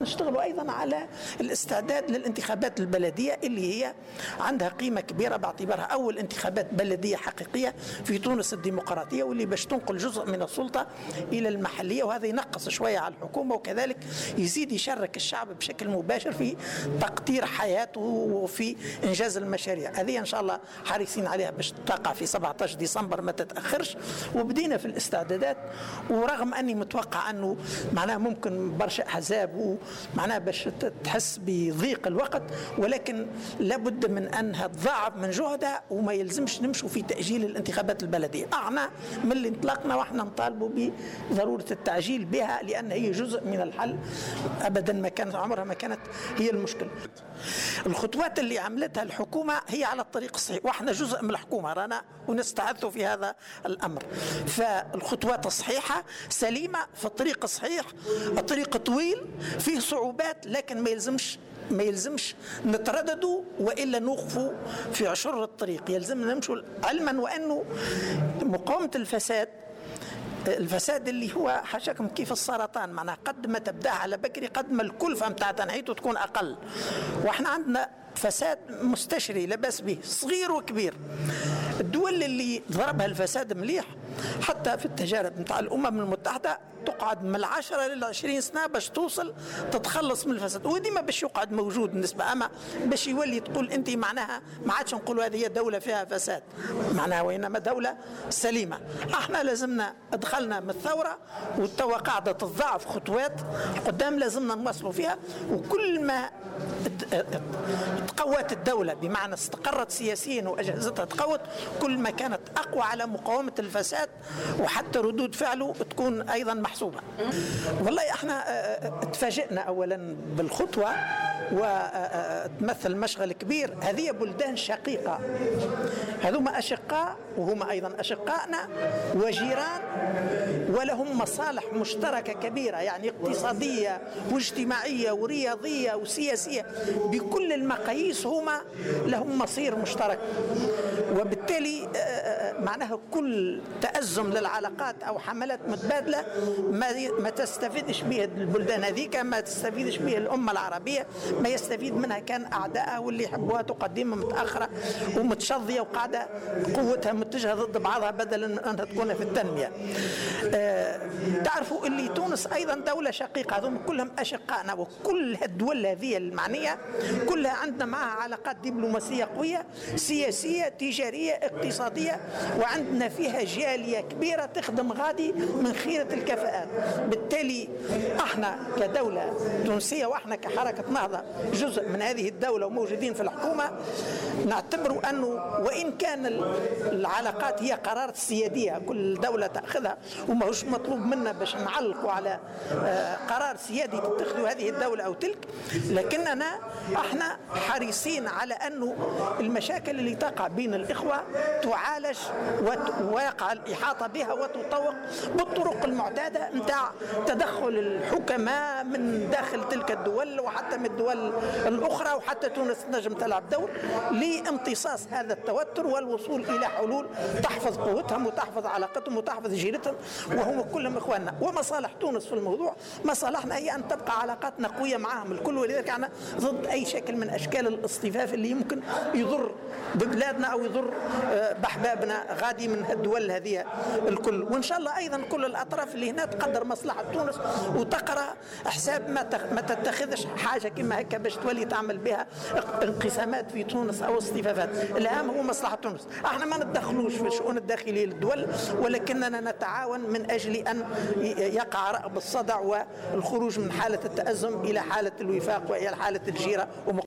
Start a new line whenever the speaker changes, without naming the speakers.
نشتغلوا أيضا على الاستعداد للانتخابات البلدية اللي هي عندها قيمة كبيرة باعتبارها أول انتخابات بلدية حقيقية في تونس الديمقراطية، واللي باش تنقل جزء من السلطة إلى المحلية، وهذا ينقص شوية على الحكومة وكذلك يزيد يشارك الشعب بشكل مباشر في تقطير حياته وفي إنجاز المشاريع. هذه إن شاء الله حريصين عليها باش تقع في 17 ديسمبر ما تتأخرش، وبدينا في الاستعدادات. ورغم أني متوقع أنه معناها ممكن برشا أحزاب ومعناها باش تحس بضيق الوقت، ولكن لابد من أنها تضاعف من جهدها وما يلزمش نمشوا في تأجيل الانتخابات البلدية. احنا من اللي انطلقنا واحنا نطالبوا بضرورة التعجيل بها، لأن هي جزء من الحل، أبدا ما كانت عمرها ما كانت هي المشكلة. الخطوات اللي عملتها الحكومة هي على الطريق الصحيح، واحنا جزء من الحكومة رانا ونستعد في هذا الأمر. فالخطوات الصحيحة سليمة في الطريق الصحيح. الطريق طويل فيه صعوبات، لكن ما يلزمش نترددوا وإلا نوقفوا في عشر الطريق، يلزمنا نمشوا علما وأنه مقاومة الفساد اللي هو حاشاكم كيف السرطان، معناها قد ما تبدأ على بكري قد ما الكلفة متاع تنحيته تكون أقل. واحنا عندنا فساد مستشري لا بأس به صغير وكبير. الدول اللي ضربها الفساد مليح حتى في التجارب متاع الأمم المتحدة تقعد من 10 إلى 20 سنة باش توصل تتخلص من الفساد، وديما باش يقعد موجود بالنسبة، أما باش يولي تقول أنت معناها ما عادش نقولوا هذه هي دولة فيها فساد معناها، وإنما دولة سليمة. احنا لازمنا دخلنا من الثورة والتوا قاعدة تضاعف خطوات قدام لازمنا نواصلوا فيها، وكل ما تقوت الدولة بمعنى استقرت سياسيا وأجهزتها تقوت، كل ما كانت أقوى على مقاومة الفساد وحتى ردود فعله تكون أيضا محسوبة. والله احنا تفاجئنا أولا بالخطوة وتمثل مشغل كبير. هذه بلدان شقيقة، هذوما أشقاء وهم أيضا أشقائنا وجيران، ولهم مصالح مشتركة كبيرة، يعني اقتصادية واجتماعية ورياضية وسياسية، بكل المقاييس هما لهم مصير مشترك. وبالتالي معناها كل تأزم للعلاقات أو حملات متبادلة ما تستفيدش به البلدان هذيك، ما تستفيدش به الأمة العربية، ما يستفيد منها كان أعدائها واللي يحبوها تقدمها متأخرة ومتشظية وقاعدة قوتها متجهة ضد بعضها بدلا من أنها تكون في التنمية. تعرفوا اللي تونس أيضا دولة شقيقة، هذهم كلهم أشقائنا، وكل الدول هذه المعنية كلها عندنا معها علاقات دبلوماسية قوية، سياسية تجارية اقتصادية، وعندنا فيها جالية كبيرة تخدم غادي من خيرة الكفاءات. بالتالي احنا كدولة تونسية واحنا كحركة نهضة جزء من هذه الدولة وموجودين في الحكومة، نعتبر أنه وإن كان العلاقات هي قرارات سيادية كل دولة تأخذها وما هوش مطلوب منا باش نعلقوا على قرار سيادي تتخذوا هذه الدولة أو تلك، لكننا احنا حريصين على أنه المشاكل اللي تقع بين الإخوة تعالج ويقع الإحاطة بها وتطوق بالطرق المعتادة متاع تدخل الحكماء من داخل تلك الدول وحتى من الدول الأخرى، وحتى تونس نجم تلعب دور لامتصاص هذا التوتر والوصول إلى حلول تحفظ قوتهم وتحفظ علاقتهم وتحفظ جيرتهم، وهم كلهم إخواننا. ومصالح تونس في الموضوع مصالحنا هي أن تبقى علاقاتنا قوية معهم الكل، ولذلك أنا ضد أي شكل من أشكال الاصطفاف اللي يمكن يضر ببلادنا أو يضر بأحبابنا غادي من الدول هذه الكل. وإن شاء الله أيضا كل الأطراف اللي هنا تقدر مصلحة تونس وتقرأ حساب ما تتخذش حاجة كما هكا باش تولي تعمل بها انقسامات في تونس أو اصطفافات. الأهم هو مصلحة تونس. احنا ما نتدخلوش في الشؤون الداخلية للدول، ولكننا نتعاون من أجل أن يقع رأب الصدع والخروج من حالة التأزم إلى حالة الوفاق وإلى حالة الجيرة